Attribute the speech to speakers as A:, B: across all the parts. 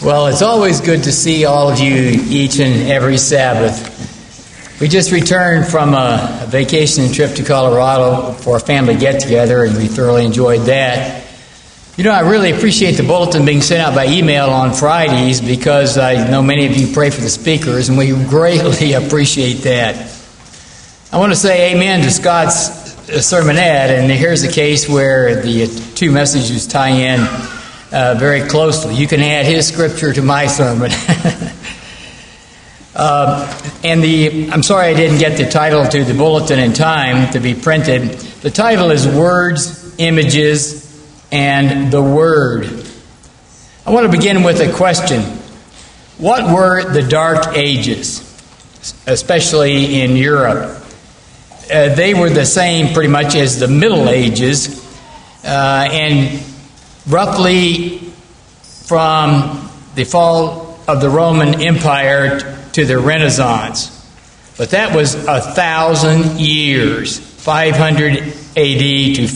A: Well, it's always good to see all of you each and every Sabbath. We just returned from a vacation trip to Colorado for a family get-together, and we thoroughly enjoyed that. You know, I really appreciate the bulletin being sent out by email on Fridays because I know many of you pray for the speakers, and we greatly appreciate that. I want to say amen to Scott's sermonette, and here's a case where the two messages tie in very closely. You can add his scripture to my sermon. I'm sorry I didn't get the title to the bulletin in time to be printed. The title is Words, Images, and the Word. I want to begin with a question. What were the Dark Ages, especially in Europe? They were the same pretty much as the Middle Ages, and roughly from the fall of the Roman Empire to the Renaissance. But that was 1,000 years, 500 A.D. to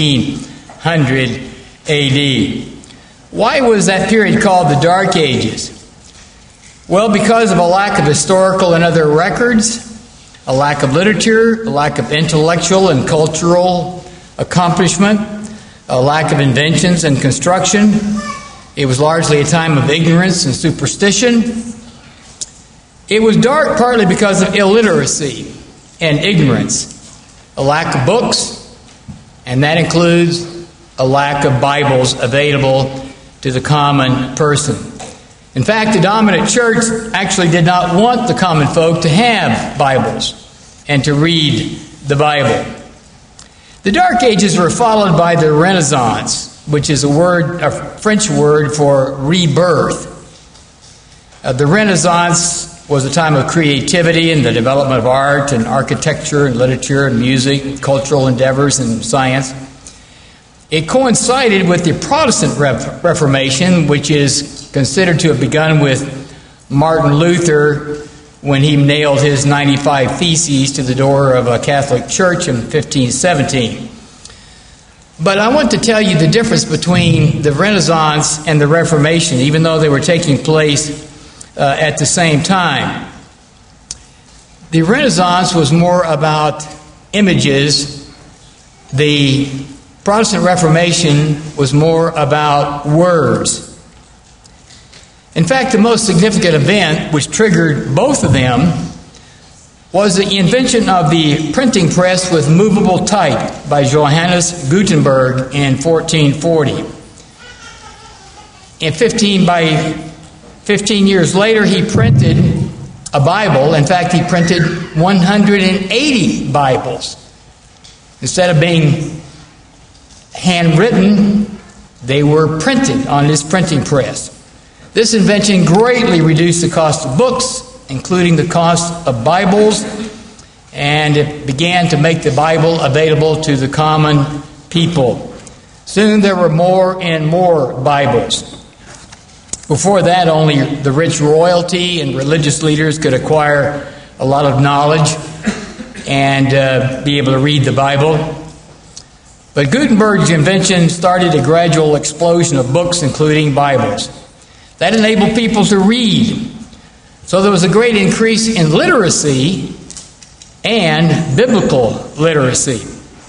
A: 1500 A.D. Why was that period called the Dark Ages? Well, because of a lack of historical and other records, a lack of literature, a lack of intellectual and cultural accomplishment, a lack of inventions and construction. It was largely a time of ignorance and superstition. It was dark partly because of illiteracy and ignorance, a lack of books, and that includes a lack of Bibles available to the common person. In fact, the dominant church actually did not want the common folk to have Bibles and to read the Bible. The Dark Ages were followed by the Renaissance, which is a French word for rebirth. The Renaissance was a time of creativity and the development of art and architecture and literature and music, cultural endeavors and science. It coincided with the Protestant Reformation, which is considered to have begun with Martin Luther when he nailed his 95 Theses to the door of a Catholic church in 1517. But I want to tell you the difference between the Renaissance and the Reformation, even though they were taking place at the same time. The Renaissance was more about images. The Protestant Reformation was more about words. In fact, the most significant event which triggered both of them was the invention of the printing press with movable type by Johannes Gutenberg in 1440. By 15 years later, he printed a Bible. In fact, he printed 180 Bibles. Instead of being handwritten, they were printed on this printing press. This invention greatly reduced the cost of books, including the cost of Bibles, and it began to make the Bible available to the common people. Soon there were more and more Bibles. Before that, only the rich royalty and religious leaders could acquire a lot of knowledge and be able to read the Bible. But Gutenberg's invention started a gradual explosion of books, including Bibles. That enabled people to read. So there was a great increase in literacy and biblical literacy.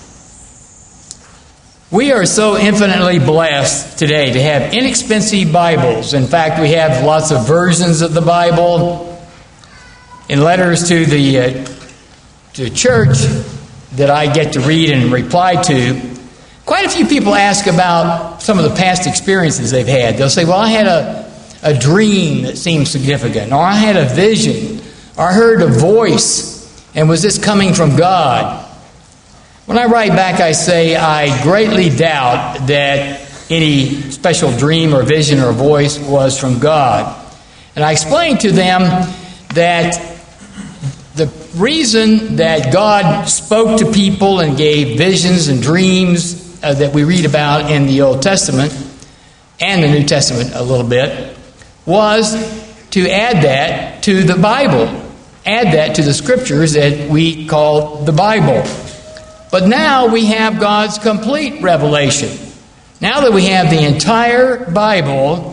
A: We are so infinitely blessed today to have inexpensive Bibles. In fact, we have lots of versions of the Bible. In letters to the church that I get to read and reply to, quite a few people ask about some of the past experiences they've had. They'll say, well, I had a dream that seemed significant, or I had a vision, or I heard a voice, and was this coming from God? When I write back, I say I greatly doubt that any special dream or vision or voice was from God. And I explain to them that the reason that God spoke to people and gave visions and dreams that we read about in the Old Testament and the New Testament a little bit was to add that to the Bible, add that to the scriptures that we call the Bible. But now we have God's complete revelation. Now that we have the entire Bible,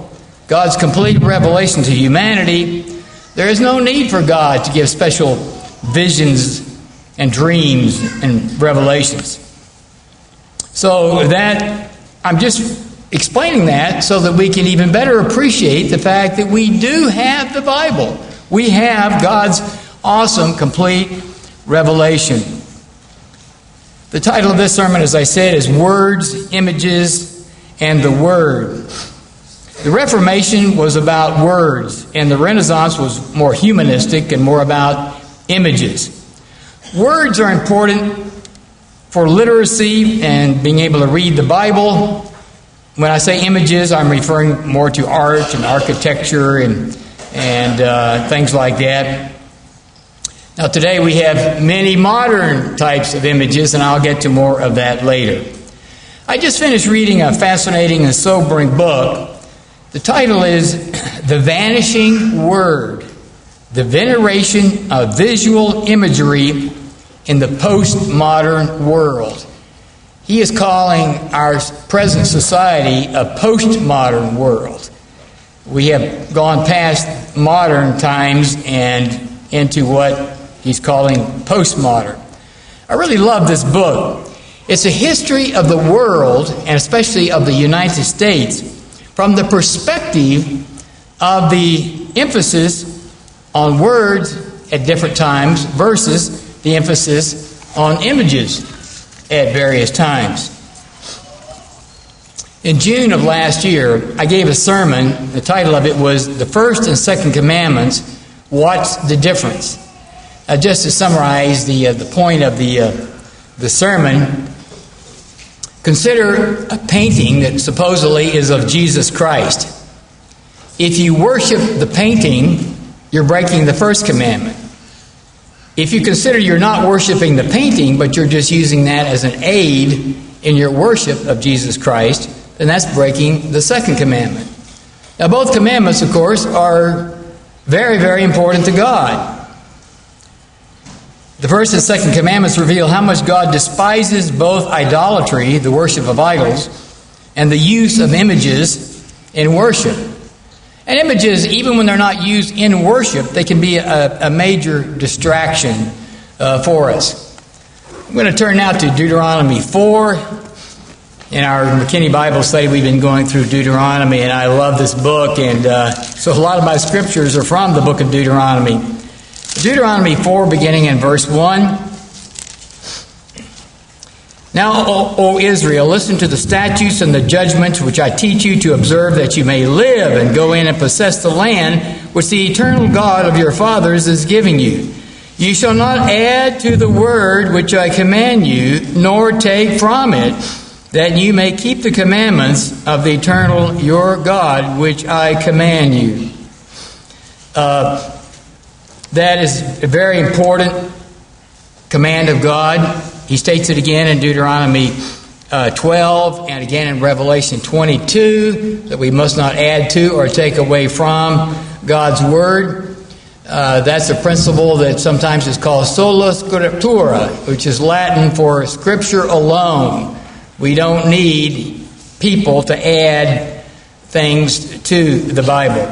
A: God's complete revelation to humanity, there is no need for God to give special visions and dreams and revelations. So that, I'm just explaining that so that we can even better appreciate the fact that we do have the Bible. We have God's awesome, complete revelation. The title of this sermon, as I said, is Words, Images, and the Word. The Reformation was about words, and the Renaissance was more humanistic and more about images. Words are important for literacy and being able to read the Bible. When I say images, I'm referring more to art and architecture and things like that. Now today we have many modern types of images, and I'll get to more of that later. I just finished reading a fascinating and sobering book. The title is The Vanishing Word, the Veneration of Visual Imagery in the Postmodern World. He is calling our present society a postmodern world. We have gone past modern times and into what he's calling postmodern. I really love this book. It's a history of the world, and especially of the United States, from the perspective of the emphasis on words at different times versus the emphasis on images at various times. In June of last year, I gave a sermon. The title of it was The First and Second Commandments, What's the Difference? Just to summarize the point of the sermon, consider a painting that supposedly is of Jesus Christ. If you worship the painting, you're breaking the first commandment. If you consider you're not worshiping the painting, but you're just using that as an aid in your worship of Jesus Christ, then that's breaking the second commandment. Now, both commandments, of course, are very, very important to God. The first and second commandments reveal how much God despises both idolatry, the worship of idols, and the use of images in worship. And images, even when they're not used in worship, they can be a major distraction for us. I'm going to turn now to Deuteronomy 4. In our McKinney Bible study, we've been going through Deuteronomy, and I love this book, and so a lot of my scriptures are from the book of Deuteronomy. Deuteronomy 4, beginning in verse 1. Now, O Israel, listen to the statutes and the judgments which I teach you to observe, that you may live and go in and possess the land which the eternal God of your fathers is giving you. You shall not add to the word which I command you, nor take from it, that you may keep the commandments of the eternal your God, which I command you. That is a very important command of God. He states it again in Deuteronomy 12 and again in Revelation 22 that we must not add to or take away from God's Word. That's a principle that sometimes is called sola scriptura, which is Latin for Scripture alone. We don't need people to add things to the Bible.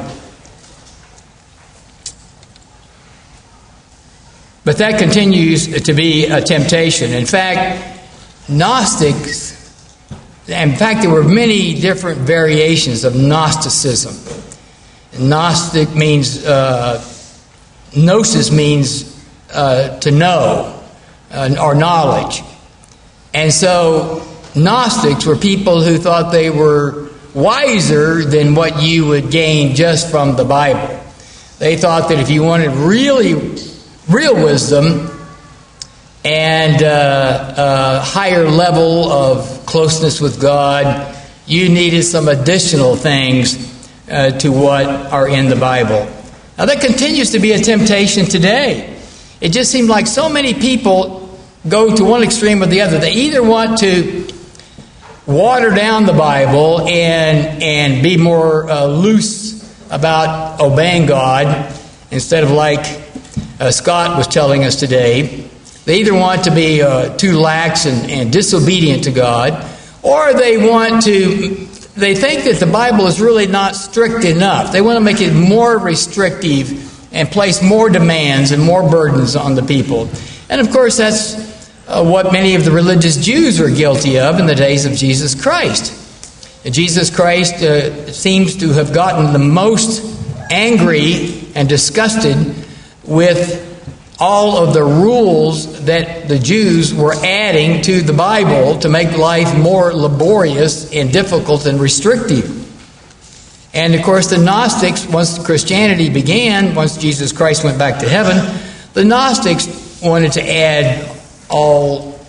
A: But that continues to be a temptation. In fact, Gnostics, there were many different variations of Gnosticism. Gnostic means, gnosis means to know or knowledge. And so Gnostics were people who thought they were wiser than what you would gain just from the Bible. They thought that if you wanted real wisdom and a higher level of closeness with God, you needed some additional things to what are in the Bible. Now that continues to be a temptation today. It just seems like so many people go to one extreme or the other. They either want to water down the Bible and be more loose about obeying God instead of like Scott was telling us today. They either want to be too lax and disobedient to God, or they want to they think that the Bible is really not strict enough. They want to make it more restrictive and place more demands and more burdens on the people. And of course, that's what many of the religious Jews were guilty of in the days of Jesus Christ. Jesus Christ seems to have gotten the most angry and disgusted with all of the rules that the Jews were adding to the Bible to make life more laborious and difficult and restrictive. And of course, the Gnostics, once Christianity began, once Jesus Christ went back to heaven, the Gnostics wanted to add all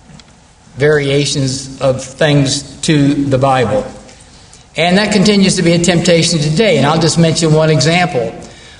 A: variations of things to the Bible. And that continues to be a temptation today. And I'll just mention one example.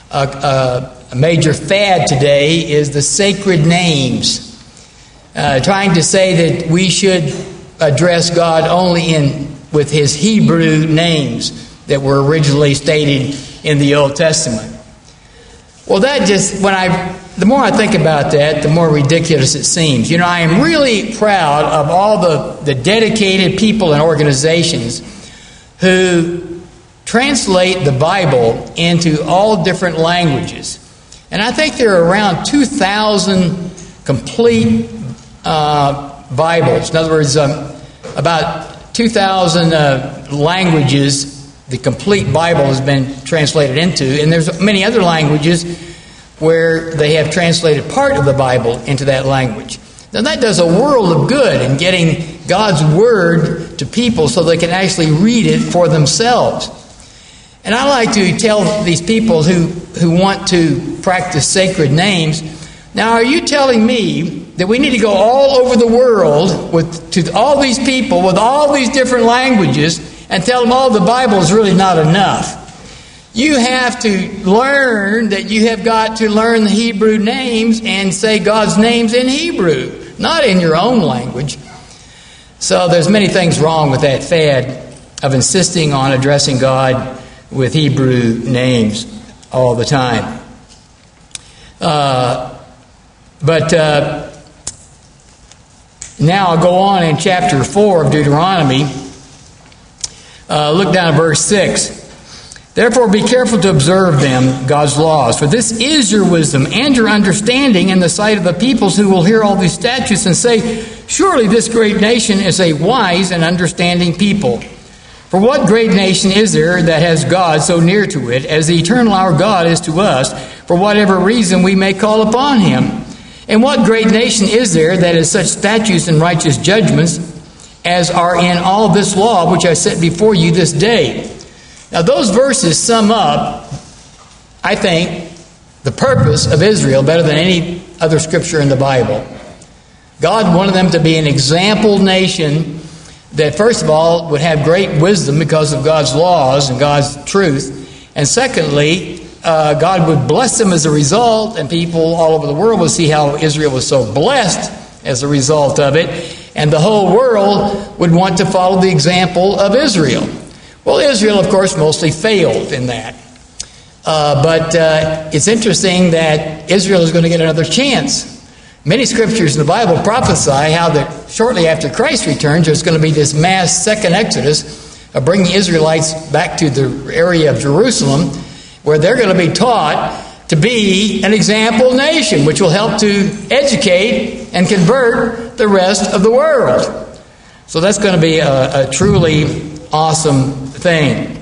A: A major fad today is the sacred names. Trying to say that we should address God only with His Hebrew names that were originally stated in the Old Testament. Well, that just, the more I think about that, the more ridiculous it seems. You know, I am really proud of all the dedicated people and organizations who translate the Bible into all different languages. And I think there are around 2,000 complete Bibles. In other words, about 2,000 languages the complete Bible has been translated into. And there's many other languages where they have translated part of the Bible into that language. Now that does a world of good in getting God's Word to people so they can actually read it for themselves. And I like to tell these people who want to practice sacred names, now are you telling me that we need to go all over the world to all these people with all these different languages and tell them, the Bible is really not enough? You have to learn that you have got to learn the Hebrew names and say God's names in Hebrew, not in your own language. So there's many things wrong with that fad of insisting on addressing God with Hebrew names all the time. But now I'll go on in chapter 4 of Deuteronomy. Look down at verse 6. Therefore be careful to observe them, God's laws, for this is your wisdom and your understanding in the sight of the peoples who will hear all these statutes and say, surely this great nation is a wise and understanding people. For what great nation is there that has God so near to it, as the eternal our God is to us, for whatever reason we may call upon Him? And what great nation is there that has such statutes and righteous judgments as are in all this law which I set before you this day? Now those verses sum up, I think, the purpose of Israel better than any other scripture in the Bible. God wanted them to be an example nation that, first of all, would have great wisdom because of God's laws and God's truth. And secondly, God would bless them as a result, and people all over the world would see how Israel was so blessed as a result of it. And the whole world would want to follow the example of Israel. Well, Israel, of course, mostly failed in that. But it's interesting that Israel is going to get another chance. Many scriptures in the Bible prophesy how that shortly after Christ returns, there's going to be this mass second exodus of bringing Israelites back to the area of Jerusalem, where they're going to be taught to be an example nation, which will help to educate and convert the rest of the world. So that's going to be a truly awesome thing.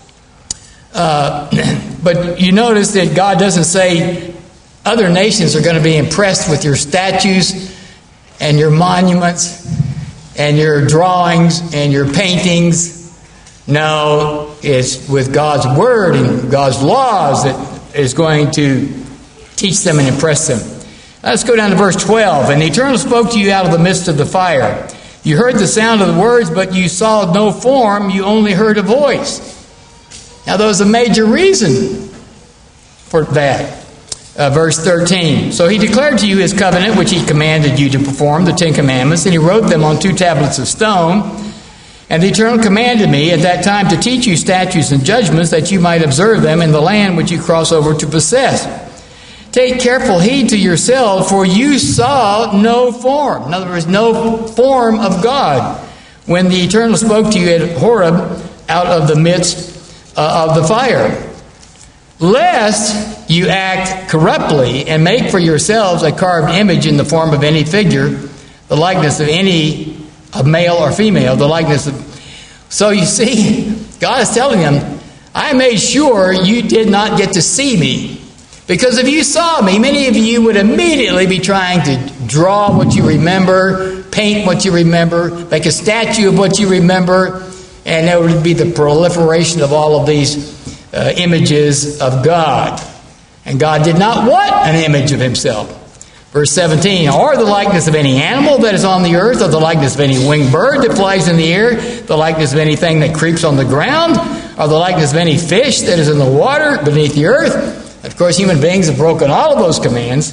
A: But you notice that God doesn't say other nations are going to be impressed with your statues and your monuments and your drawings and your paintings. No, it's with God's word and God's laws that is going to teach them and impress them. Let's go down to verse 12. And the Eternal spoke to you out of the midst of the fire. You heard the sound of the words, but you saw no form. You only heard a voice. Now, there was a major reason for that. Verse 13. So he declared to you his covenant, which he commanded you to perform, the 10 Commandments, and he wrote them on 2 tablets of stone. And the Eternal commanded me at that time to teach you statutes and judgments, that you might observe them in the land which you cross over to possess. Take careful heed to yourselves, for you saw no form. In other words, no form of God. When the Eternal spoke to you at Horeb, out of the midst of the fire. Lest you act corruptly and make for yourselves a carved image in the form of any figure, the likeness of any of male or female, the likeness of... So you see, God is telling them, I made sure you did not get to see me. Because if you saw me, many of you would immediately be trying to draw what you remember, paint what you remember, make a statue of what you remember, and there would be the proliferation of all of these images of God. And God did not want an image of himself. Verse 17, or the likeness of any animal that is on the earth, or the likeness of any winged bird that flies in the air, the likeness of anything that creeps on the ground, or the likeness of any fish that is in the water beneath the earth. Of course, human beings have broken all of those commands.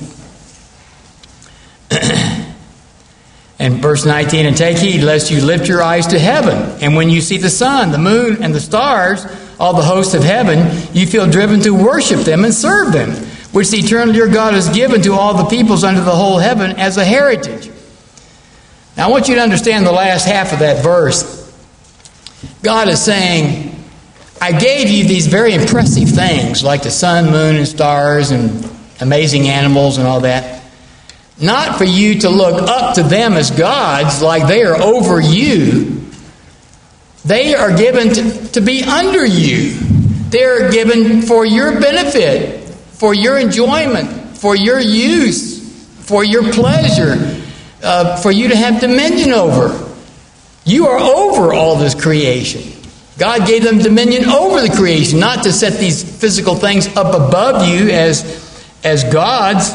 A: And verse 19, and take heed lest you lift your eyes to heaven, and when you see the sun, the moon, and the stars, all the hosts of heaven, you feel driven to worship them and serve them, which the eternal your God has given to all the peoples under the whole heaven as a heritage. Now I want you to understand the last half of that verse. God is saying, I gave you these very impressive things like the sun, moon, and stars, and amazing animals and all that. Not for you to look up to them as gods like they are over you. They are given to be under you. They are given for your benefit, for your enjoyment, for your use, for your pleasure, for you to have dominion over. You are over all this creation. God gave them dominion over the creation, not to set these physical things up above you as gods.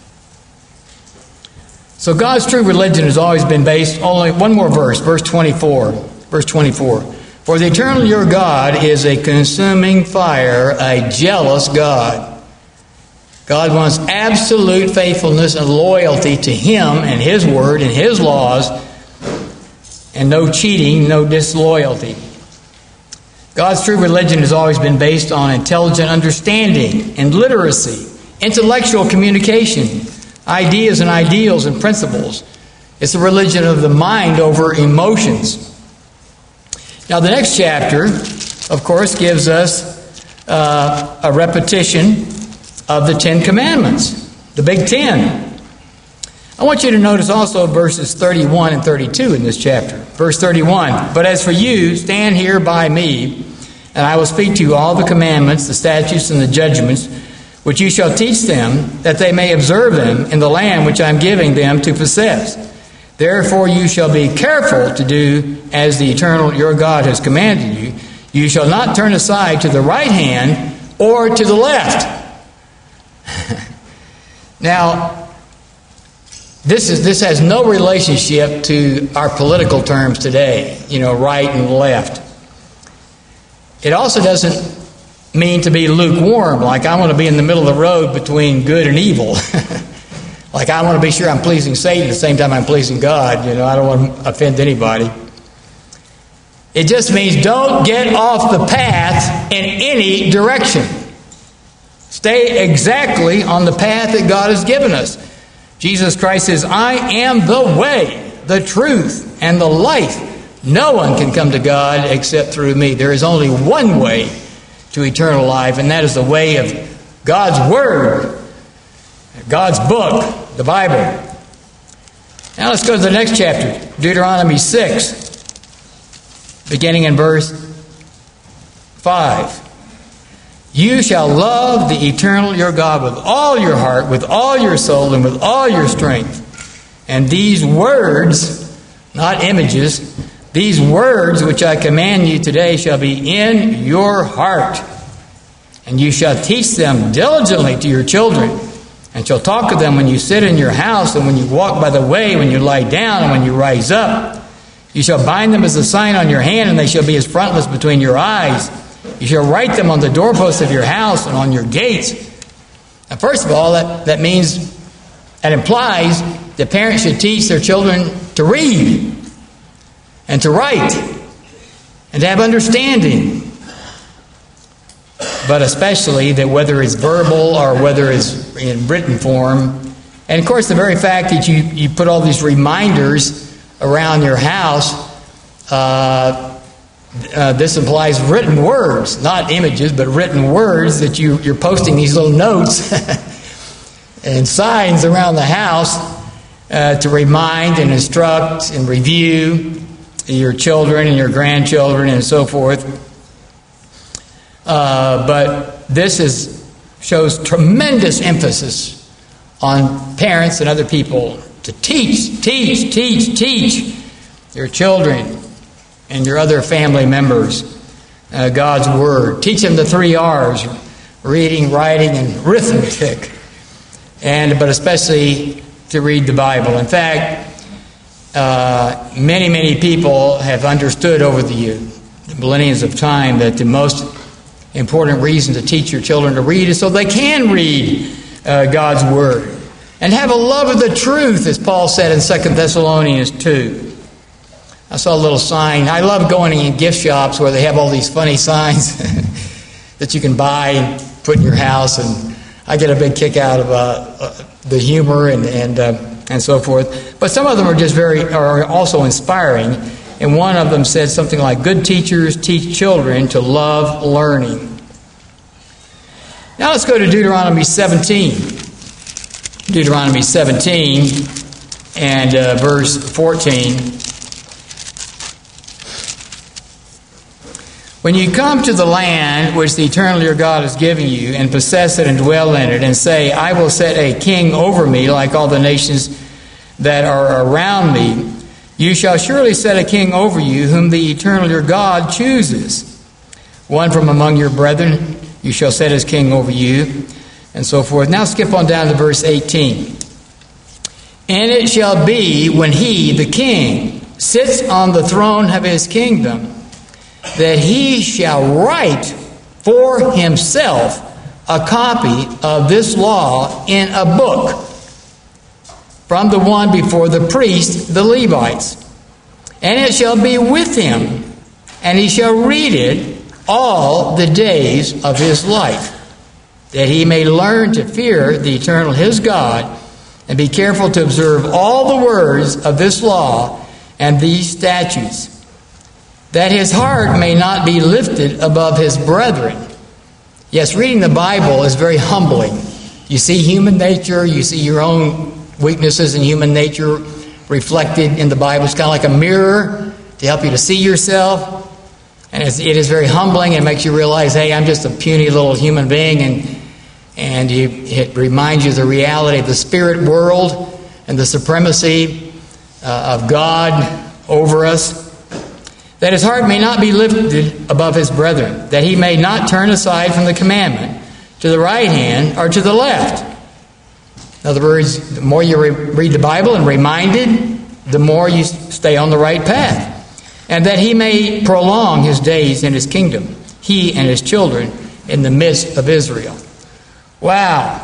A: So God's true religion has always been based, only one more verse, verse 24. Verse 24. For the eternal your God is a consuming fire, a jealous God. God wants absolute faithfulness and loyalty to Him and His Word and His laws, and no cheating, no disloyalty. God's true religion has always been based on intelligent understanding and literacy, intellectual communication, ideas and ideals and principles. It's the religion of the mind over emotions. Now, the next chapter, of course, gives us a repetition of the Ten Commandments, the Big Ten. I want you to notice also verses 31 and 32 in this chapter. Verse 31, but as for you, stand here by me, and I will speak to you all the commandments, the statutes, and the judgments, which you shall teach them, that they may observe them in the land which I am giving them to possess. Therefore you shall be careful to do as the eternal your God has commanded you. You shall not turn aside to the right hand or to the left. Now, this has no relationship to our political terms today, right and left. It also doesn't mean to be lukewarm, like I want to be in the middle of the road between good and evil. Like I want to be sure I'm pleasing Satan at the same time I'm pleasing God. I don't want to offend anybody. It just means don't get off the path in any direction. Stay exactly on the path that God has given us. Jesus Christ says, I am the way, the truth, and the life. No one can come to God except through me. There is only one way to eternal life, and that is the way of God's Word, God's book, the Bible. Now let's go to the next chapter, Deuteronomy 6, beginning in verse 5. You shall love the eternal your God with all your heart, with all your soul, and with all your strength. And these words, not images, these words which I command you today shall be in your heart. And you shall teach them diligently to your children, and shall talk of them when you sit in your house, and when you walk by the way, when you lie down, and when you rise up. You shall bind them as a sign on your hand, and they shall be as frontlets between your eyes. You shall write them on the doorposts of your house and on your gates. Now, first of all, that means, that implies that parents should teach their children to read and to write and to have understanding. But especially that whether it's verbal or whether it's in written form. And of course, the very fact that you put all these reminders around your house this implies written words, not images, but written words that you're posting these little notes and signs around the house to remind and instruct and review your children and your grandchildren and so forth. But this shows tremendous emphasis on parents and other people to teach your children and your other family members God's Word. Teach them the 3 R's, reading, writing, and arithmetic, but especially to read the Bible. In fact, many people have understood over the millenniums of time that the most important reason to teach your children to read is so they can read God's Word and have a love of the truth, as Paul said in 2 Thessalonians 2. I saw a little sign. I love going in gift shops where they have all these funny signs that you can buy and put in your house, and I get a big kick out of the humor and so forth. But some of them are also inspiring, and one of them said something like, "Good teachers teach children to love learning." Now let's go to Deuteronomy 17. Deuteronomy 17 and verse 14. When you come to the land which the Eternal your God is giving you, and possess it and dwell in it, and say, "I will set a king over me like all the nations that are around me," you shall surely set a king over you, whom the Eternal your God chooses. One from among your brethren you shall set as king over you, and so forth. Now skip on down to verse 18. "And it shall be when he, the king, sits on the throne of his kingdom, that he shall write for himself a copy of this law in a book from the one before the priests, the Levites. And it shall be with him, and he shall read it all the days of his life, that he may learn to fear the Eternal his God, and be careful to observe all the words of this law and these statutes, that his heart may not be lifted above his brethren." Yes, reading the Bible is very humbling. You see human nature, you see your own weaknesses in human nature reflected in the Bible. It's kind of like a mirror to help you to see yourself. And it is very humbling. It makes you realize, hey, I'm just a puny little human being, and it reminds you of the reality of the spirit world and the supremacy of God over us. That his heart may not be lifted above his brethren, that he may not turn aside from the commandment to the right hand or to the left. In other words, the more you read the Bible and reminded, the more you stay on the right path. And that he may prolong his days in his kingdom, he and his children in the midst of Israel. Wow.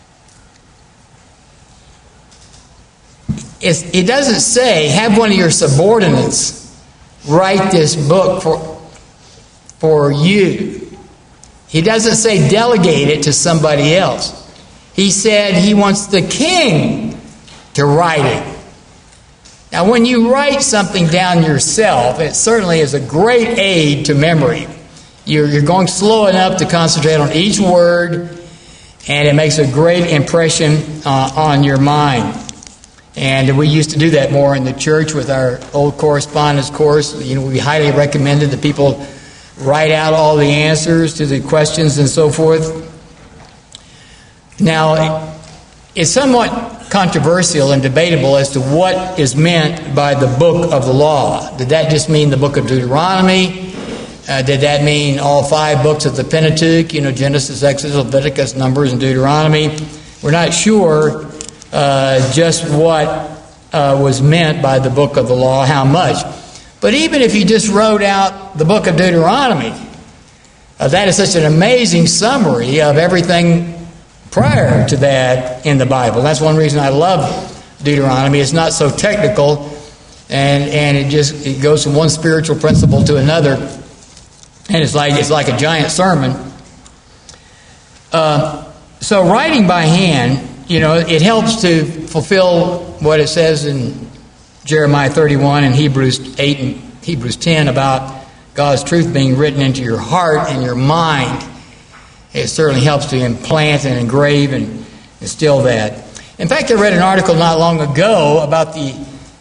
A: It doesn't say, have one of your subordinates write this book for you. He doesn't say delegate it to somebody else. He said he wants the king to write it. Now, when you write something down yourself, it certainly is a great aid to memory. You're going slow enough to concentrate on each word, and it makes a great impression on your mind. And we used to do that more in the church with our old correspondence course. We highly recommended that people write out all the answers to the questions and so forth. Now, it's somewhat controversial and debatable as to what is meant by the book of the law. Did that just mean the book of Deuteronomy? Did that mean all 5 books of the Pentateuch? Genesis, Exodus, Leviticus, Numbers, and Deuteronomy. We're not sure just what was meant by the book of the law, how much. But even if you just wrote out the book of Deuteronomy, that is such an amazing summary of everything prior to that in the Bible. That's one reason I love Deuteronomy. It's not so technical, and it goes from one spiritual principle to another, and it's like a giant sermon. So writing by hand, it helps to fulfill what it says in Jeremiah 31 and Hebrews 8 and Hebrews 10 about God's truth being written into your heart and your mind, it certainly helps to implant and engrave and instill that. In fact, I read an article not long ago about the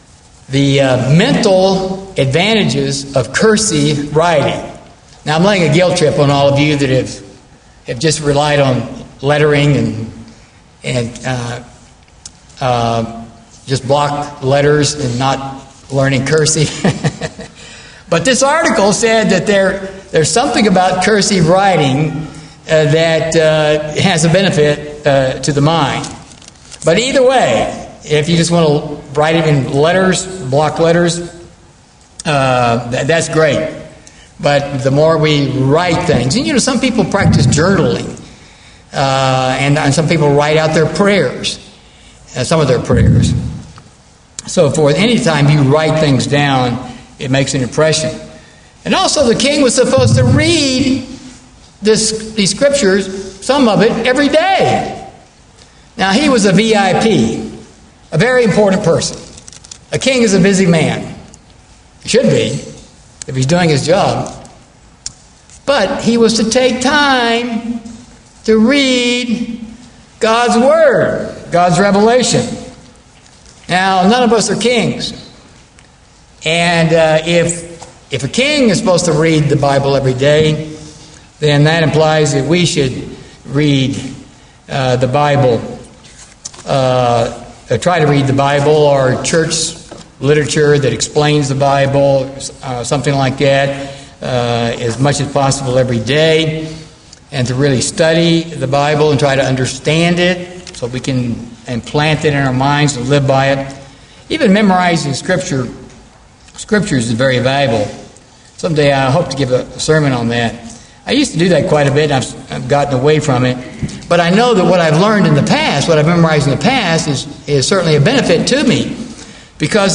A: mental advantages of cursive writing. Now, I'm laying a guilt trip on all of you that have just relied on lettering and just block letters and not learning cursive. But this article said that there's something about cursive writing that has a benefit to the mind. But either way, if you just want to write it in letters, block letters, that's great. But the more we write things, and some people practice journaling, and some people write out their prayers, some of their prayers. So forth. Anytime you write things down, it makes an impression. And also, the king was supposed to read these scriptures, some of it, every day. Now, he was a VIP, a very important person. A king is a busy man. He should be, if he's doing his job. But he was to take time to read God's Word, God's revelation. Now, none of us are kings. And if a king is supposed to read the Bible every day, then that implies that we should read the Bible, try to read the Bible or church literature that explains the Bible, something like that, as much as possible every day, and to really study the Bible and try to understand it so we can implant it in our minds and live by it. Even memorizing scriptures is very valuable. Someday I hope to give a sermon on that. I used to do that quite a bit, and I've gotten away from it. But I know that what I've learned in the past, what I've memorized in the past, is certainly a benefit to me. Because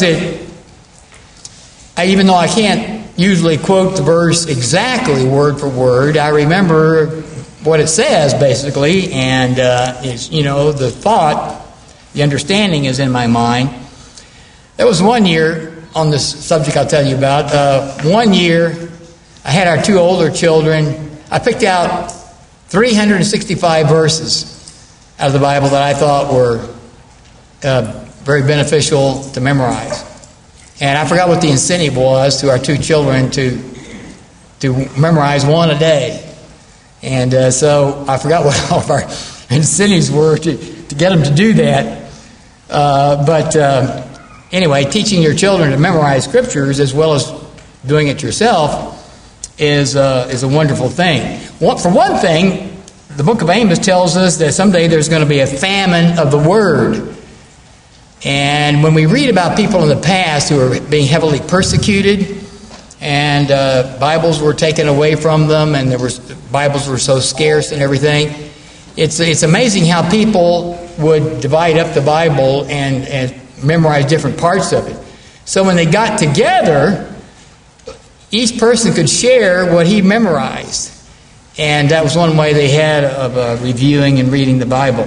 A: even though I can't usually quote the verse exactly word for word, I remember what it says, basically, and the thought, the understanding is in my mind. There was one year, on this subject I'll tell you about, one year I had our two older children. I picked out 365 verses out of the Bible that I thought were very beneficial to memorize. And I forgot what the incentive was to our two children to memorize one a day. And so I forgot what all of our incentives were to get them to do that. But anyway, teaching your children to memorize scriptures as well as doing it yourself is a wonderful thing. For one thing, the book of Amos tells us that someday there's going to be a famine of the word. And when we read about people in the past who are being heavily persecuted, and Bibles were taken away from them, and Bibles were so scarce and everything, it's amazing how people would divide up the Bible and memorize different parts of it. So when they got together, each person could share what he memorized. And that was one way they had of reviewing and reading the Bible.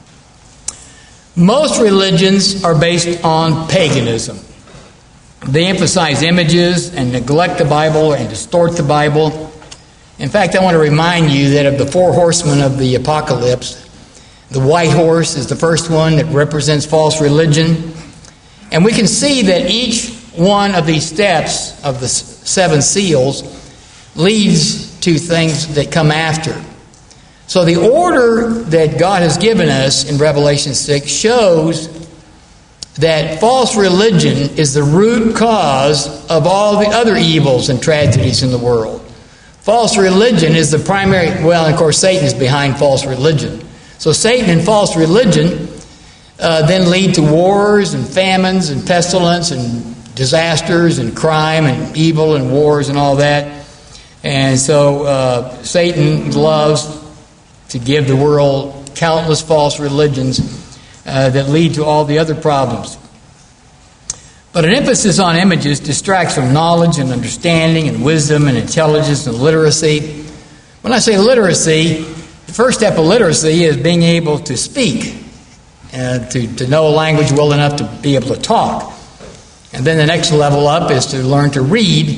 A: Most religions are based on paganism. They emphasize images and neglect the Bible and distort the Bible. In fact, I want to remind you that of the four horsemen of the apocalypse, the white horse is the first one that represents false religion. And we can see that each one of these steps of the seven seals leads to things that come after. So the order that God has given us in Revelation 6 shows that false religion is the root cause of all the other evils and tragedies in the world. False religion is the primary, well, of course, Satan is behind false religion. So Satan and false religion then lead to wars and famines and pestilence and disasters and crime and evil and wars and all that. And so Satan loves to give the world countless false religions that lead to all the other problems. But an emphasis on images distracts from knowledge and understanding and wisdom and intelligence and literacy. When I say literacy, the first step of literacy is being able to speak, to know a language well enough to be able to talk. And then the next level up is to learn to read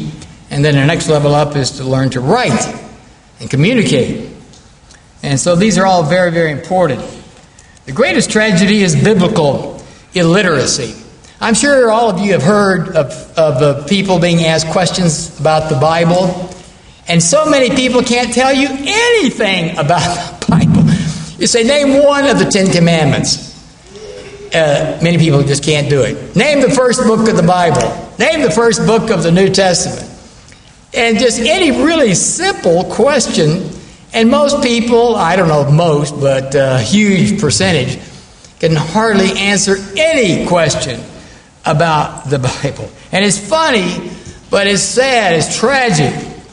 A: And then the next level up is to learn to write and communicate. And so these are all very, very important. The greatest tragedy is biblical illiteracy. I'm sure all of you have heard of people being asked questions about the Bible, and so many people can't tell you anything about the Bible. You say, name one of the 10 Commandments. Many people just can't do it. Name the first book of the Bible. Name the first book of the New Testament. And just any really simple question, and most people, I don't know if most, but a huge percentage, can hardly answer any question about the Bible. And it's funny, but it's sad, it's tragic.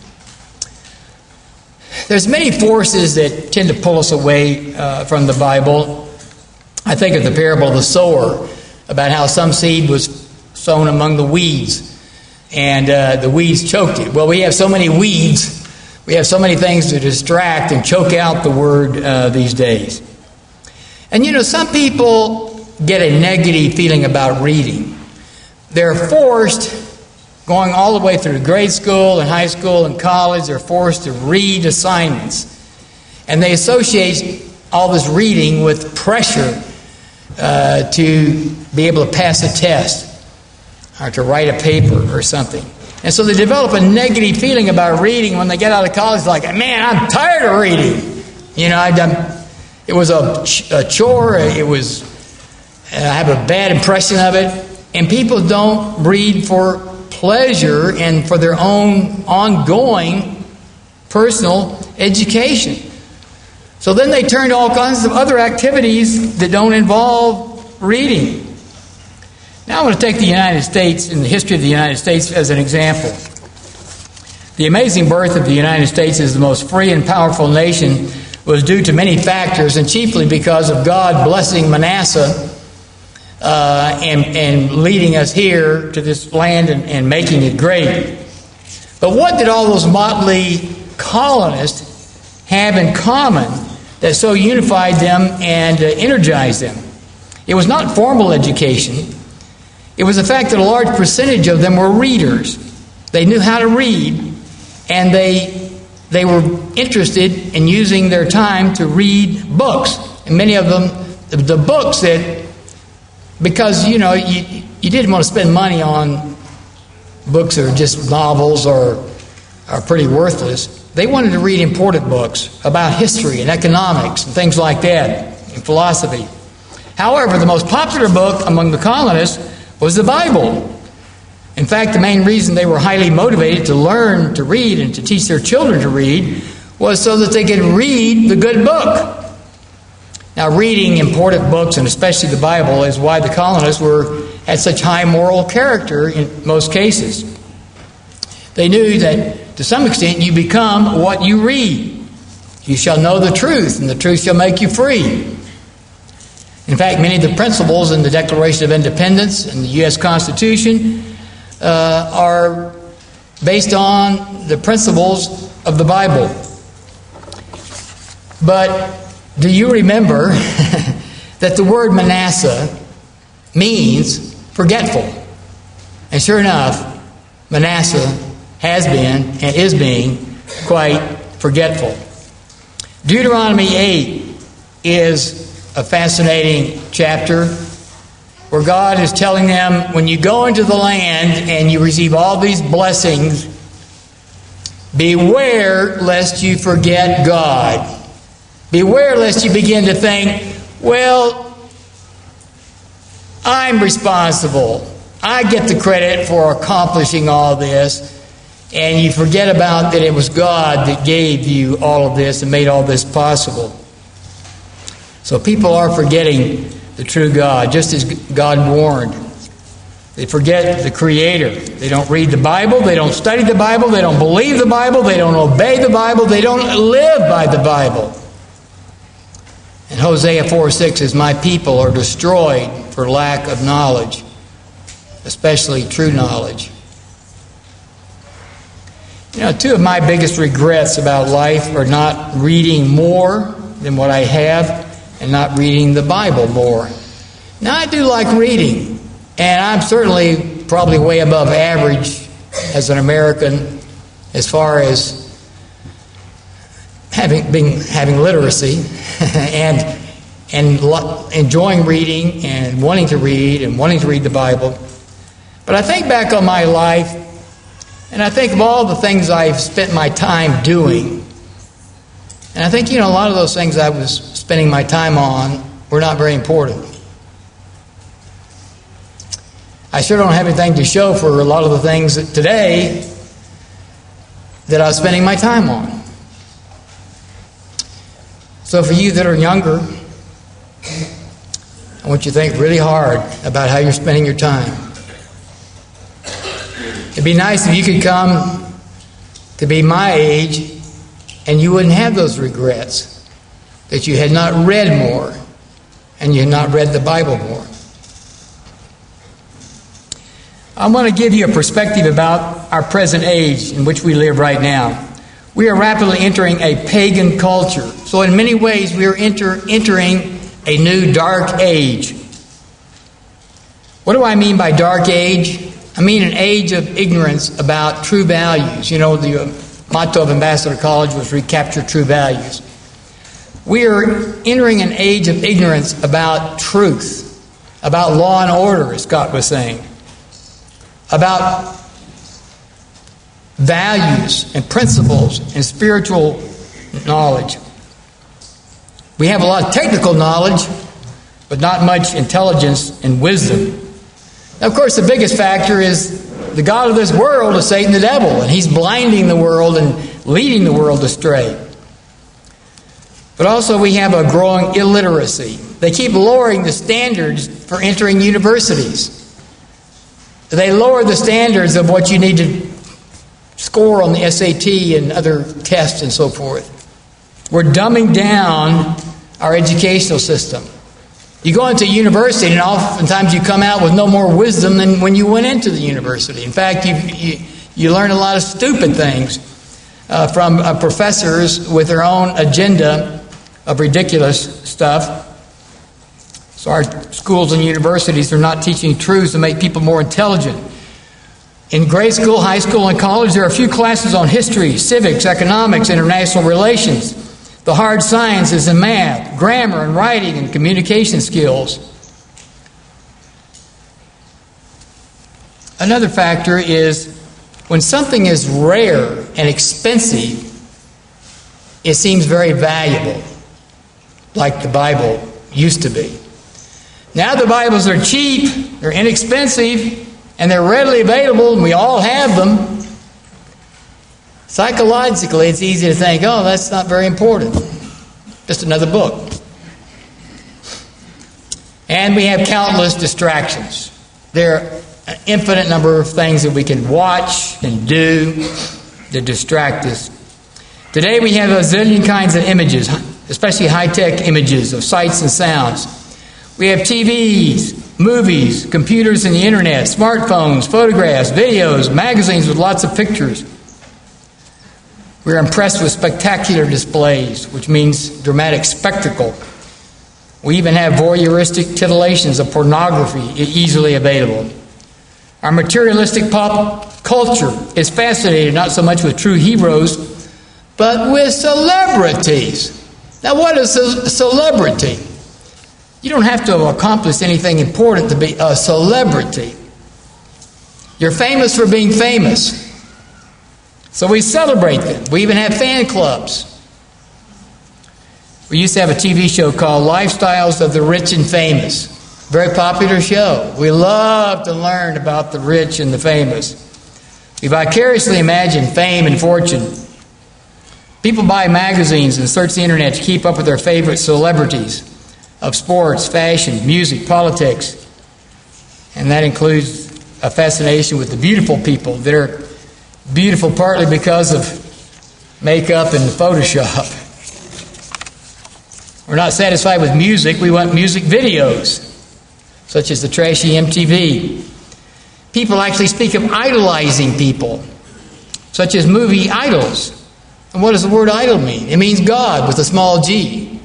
A: There's many forces that tend to pull us away from the Bible. I think of the parable of the sower, about how some seed was sown among the weeds, and the weeds choked it. Well, we have so many weeds, we have so many things to distract and choke out the word these days. And some people get a negative feeling about reading. They're forced, going all the way through grade school and high school and college, they're forced to read assignments. And they associate all this reading with pressure to be able to pass a test or to write a paper or something. And so they develop a negative feeling about reading. When they get out of college, like, man, I'm tired of reading. It was a chore. I have a bad impression of it. And people don't read for pleasure and for their own ongoing personal education. So then they turn to all kinds of other activities that don't involve reading. Now I want to take the United States and the history of the United States as an example. The amazing birth of the United States as the most free and powerful nation was due to many factors, and chiefly because of God blessing Manasseh and leading us here to this land and making it great. But what did all those motley colonists have in common that so unified them and energized them? It was not formal education. It was the fact that a large percentage of them were readers. They knew how to read, and they were interested in using their time to read books. And many of them, the books that, because, you didn't want to spend money on books that are just novels or are pretty worthless. They wanted to read important books about history and economics and things like that, and philosophy. However, the most popular book among the colonists was the Bible. In fact, the main reason they were highly motivated to learn to read and to teach their children to read was so that they could read the good book. Now, reading important books, and especially the Bible, is why the colonists had such high moral character in most cases. They knew that, to some extent, you become what you read. You shall know the truth, and the truth shall make you free. In fact, many of the principles in the Declaration of Independence and the U.S. Constitution are based on the principles of the Bible. But do you remember that the word Manasseh means forgetful? And sure enough, Manasseh has been and is being quite forgetful. Deuteronomy 8 is a fascinating chapter where God is telling them, when you go into the land and you receive all these blessings, beware lest you forget God. Beware lest you begin to think, well, I'm responsible. I get the credit for accomplishing all this. And you forget about that it was God that gave you all of this and made all this possible. So people are forgetting the true God, just as God warned. They forget the Creator. They don't read the Bible. They don't study the Bible. They don't believe the Bible. They don't obey the Bible. They don't live by the Bible. And Hosea 4:6 says, my people are destroyed for lack of knowledge, especially true knowledge. Two of my biggest regrets about life are not reading more than what I have and not reading the Bible more. Now, I do like reading, and I'm certainly probably way above average as an American as far as having literacy and enjoying reading and wanting to read the Bible. But I think back on my life, and I think of all the things I've spent my time doing. And I think, a lot of those things I was spending my time on were not very important. I sure don't have anything to show for a lot of the things today that I was spending my time on. So for you that are younger, I want you to think really hard about how you're spending your time. It'd be nice if you could come to be my age and you wouldn't have those regrets, that you had not read more and you had not read the Bible more. I want to give you a perspective about our present age in which we live right now. We are rapidly entering a pagan culture. So in many ways, we are entering a new dark age. What do I mean by dark age? I mean an age of ignorance about true values. The motto of Ambassador College was recapture true values. We are entering an age of ignorance about truth, about law and order, as Scott was saying, about values and principles and spiritual knowledge. We have a lot of technical knowledge, but not much intelligence and wisdom. Now, of course, the biggest factor is the god of this world is Satan the devil, and he's blinding the world and leading the world astray. But also we have a growing illiteracy. They keep lowering the standards for entering universities. They lower the standards of what you need to score on the SAT and other tests and so forth. We're dumbing down our educational system. You go into university and oftentimes you come out with no more wisdom than when you went into the university. In fact, you learn a lot of stupid things from professors with their own agenda of ridiculous stuff. So our schools and universities are not teaching truths to make people more intelligent. In grade school, high school, and college, there are a few classes on history, civics, economics, international relations, the hard sciences and math, grammar and writing and communication skills. Another factor is when something is rare and expensive, it seems very valuable, like the Bible used to be. Now the Bibles are cheap, they're inexpensive, and they're readily available, and we all have them. Psychologically, it's easy to think, oh, that's not very important. Just another book. And we have countless distractions. There are an infinite number of things that we can watch and do to distract us. Today we have a zillion kinds of images, especially high-tech images of sights and sounds. We have TVs, movies, computers and the internet, smartphones, photographs, videos, magazines with lots of pictures. We're impressed with spectacular displays, which means dramatic spectacle. We even have voyeuristic titillations of pornography easily available. Our materialistic pop culture is fascinated not so much with true heroes, but with celebrities. Now, what is a celebrity? You don't have to have accomplished anything important to be a celebrity. You're famous for being famous. So we celebrate them. We even have fan clubs. We used to have a TV show called Lifestyles of the Rich and Famous. Very popular show. We love to learn about the rich and the famous. We vicariously imagine fame and fortune. People buy magazines and search the internet to keep up with their favorite celebrities of sports, fashion, music, politics. And that includes a fascination with the beautiful people that are beautiful partly because of makeup and Photoshop. We're not satisfied with music. We want music videos, such as the trashy MTV. People actually speak of idolizing people, such as movie idols. And what does the word idol mean? It means God with a small g.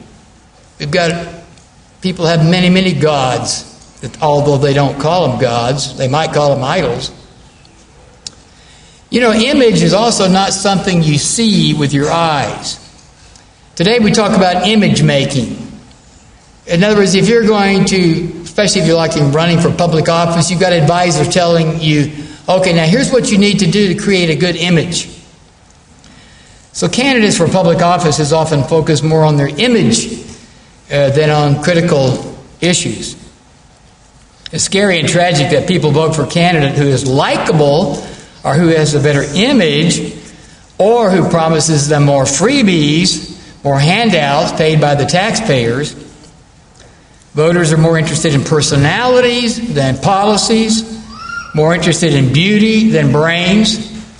A: People have many, many gods, that although they don't call them gods, they might call them idols. You know, image is also not something you see with your eyes. Today we talk about image making. In other words, if you're going to, especially if you're like running for public office, you've got advisors telling you, okay, now here's what you need to do to create a good image. So candidates for public offices often focus more on their image than on critical issues. It's scary and tragic that people vote for a candidate who is likable or who has a better image or who promises them more freebies, more handouts paid by the taxpayers. Voters are more interested in personalities than policies, more interested in beauty than brains.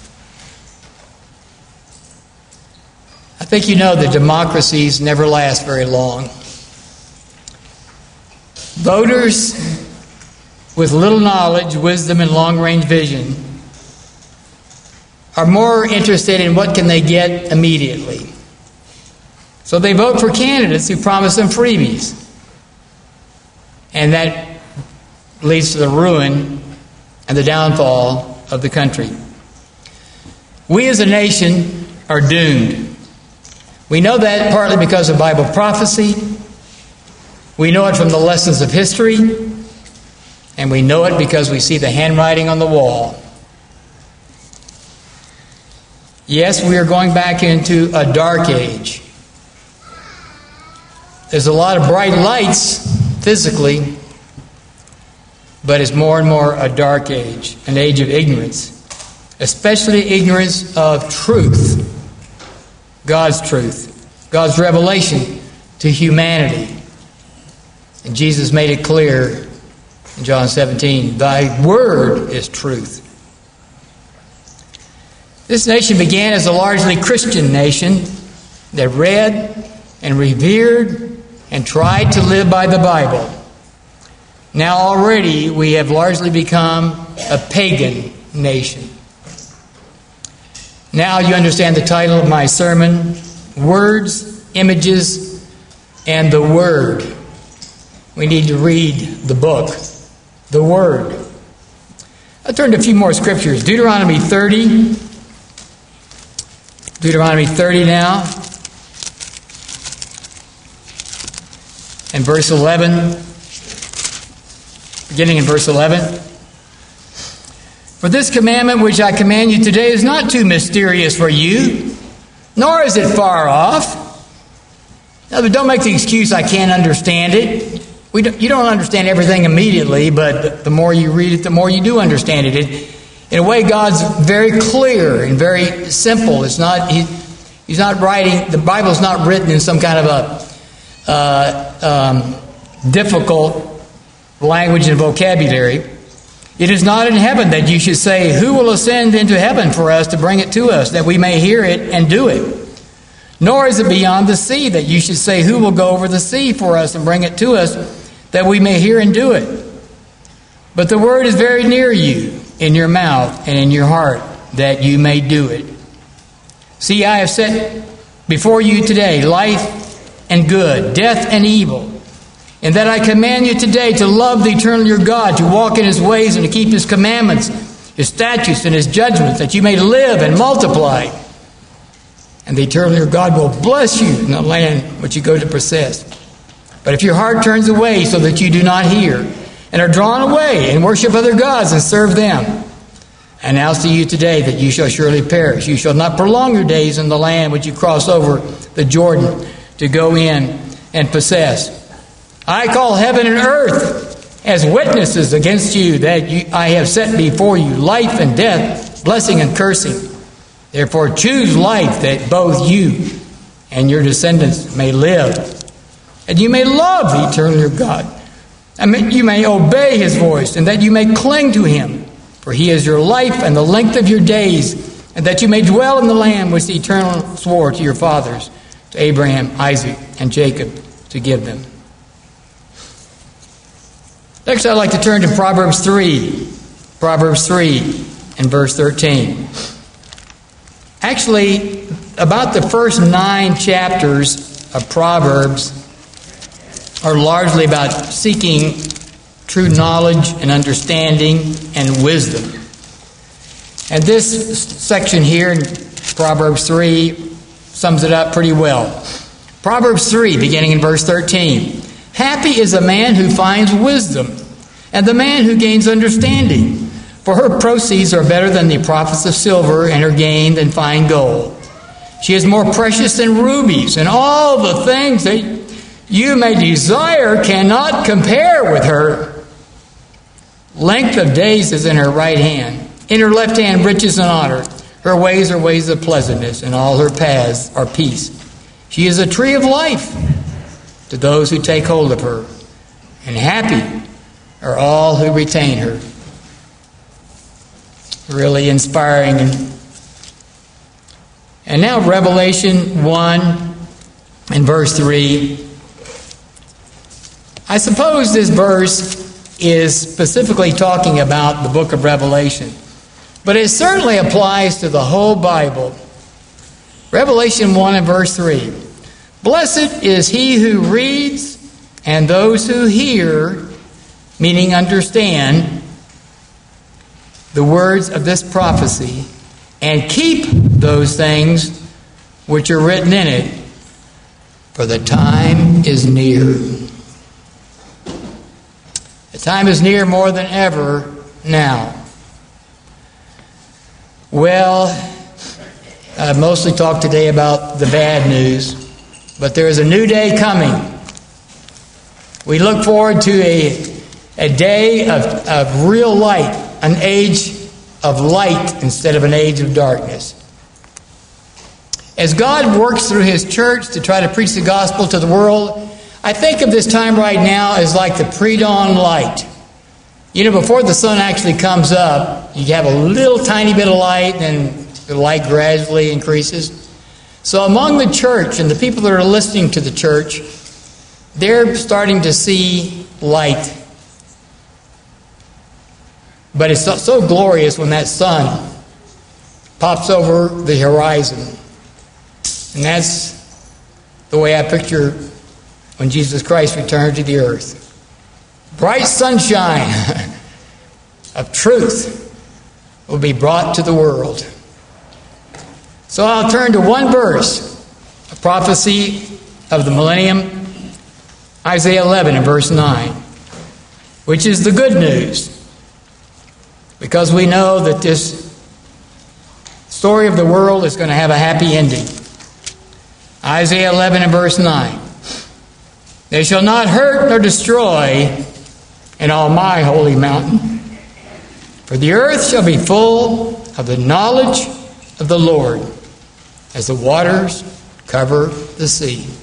A: I think you know that democracies never last very long. Voters with little knowledge, wisdom, and long-range vision are more interested in what can they get immediately. So they vote for candidates who promise them freebies. And that leads to the ruin and the downfall of the country. We as a nation are doomed. We know that partly because of Bible prophecy. We know it from the lessons of history. And we know it because we see the handwriting on the wall. Yes, we are going back into a dark age. There's a lot of bright lights physically, but it's more and more a dark age, an age of ignorance, especially ignorance of truth, God's truth, God's revelation to humanity. And Jesus made it clear in John 17, thy word is truth. This nation began as a largely Christian nation that read and revered and tried to live by the Bible. Now already we have largely become a pagan nation. Now you understand the title of my sermon, Words, Images, and the Word. We need to read the book, the Word. I'll turn to a few more scriptures. Deuteronomy 30. Deuteronomy 30 now. And verse 11, beginning in verse 11. For this commandment which I command you today is not too mysterious for you, nor is it far off. Now, but don't make the excuse, I can't understand it. You don't understand everything immediately, but the more you read it, the more you do understand it. In a way, God's very clear and very simple. It's not, he's not writing, the Bible's not written in some kind of a difficult language and vocabulary. It is not in heaven that you should say, who will ascend into heaven for us to bring it to us, that we may hear it and do it? Nor is it beyond the sea that you should say, who will go over the sea for us and bring it to us, that we may hear and do it? But the word is very near you, in your mouth and in your heart, that you may do it. See, I have set before you today life and good, death and evil. And that I command you today to love the eternal your God, to walk in his ways and to keep his commandments, his statutes and his judgments, that you may live and multiply. And the eternal your God will bless you in the land which you go to possess. But if your heart turns away so that you do not hear, and are drawn away and worship other gods and serve them, I announce to you today that you shall surely perish. You shall not prolong your days in the land which you cross over the Jordan to go in and possess. I call heaven and earth as witnesses against you that I have set before you life and death, blessing and cursing. Therefore choose life, that both you and your descendants may live, and you may love the eternal your God, and you may obey his voice, and that you may cling to him. For he is your life and the length of your days, and that you may dwell in the land which the Eternal swore to your fathers, to Abraham, Isaac, and Jacob, to give them. Next, I'd like to turn to Proverbs 3. Proverbs 3 and verse 13. Actually, about the first 9 chapters of Proverbs are largely about seeking true knowledge and understanding and wisdom. And this section here in Proverbs 3 sums it up pretty well. Proverbs 3, beginning in verse 13. Happy is a man who finds wisdom, and the man who gains understanding. For her proceeds are better than the profits of silver, and her gain than fine gold. She is more precious than rubies, and all the things that you may desire cannot compare with her. Length of days is in her right hand. In her left hand, riches and honor. Her ways are ways of pleasantness, and all her paths are peace. She is a tree of life to those who take hold of her, and happy are all who retain her. Really inspiring. And now Revelation 1 and verse 3. I suppose this verse is specifically talking about the book of Revelation, but it certainly applies to the whole Bible. Revelation 1 and verse 3. Blessed is he who reads and those who hear, meaning understand, the words of this prophecy, and keep those things which are written in it, for the time is near. The time is near more than ever now. Well, I've mostly talked today about the bad news, but there is a new day coming. We look forward to a day of real light, an age of light instead of an age of darkness. As God works through His church to try to preach the gospel to the world, I think of this time right now as like the pre-dawn light. You know, before the sun actually comes up, you have a little tiny bit of light, and the light gradually increases. So among the church and the people that are listening to the church, they're starting to see light. But it's so glorious when that sun pops over the horizon. And that's the way I picture when Jesus Christ returned to the earth. Bright sunshine of truth will be brought to the world. So I'll turn to one verse, a prophecy of the millennium, Isaiah 11 and verse 9, which is the good news. Because we know that this story of the world is going to have a happy ending. Isaiah 11 and verse 9. They shall not hurt nor destroy in all my holy mountain. For the earth shall be full of the knowledge of the Lord, as the waters cover the sea.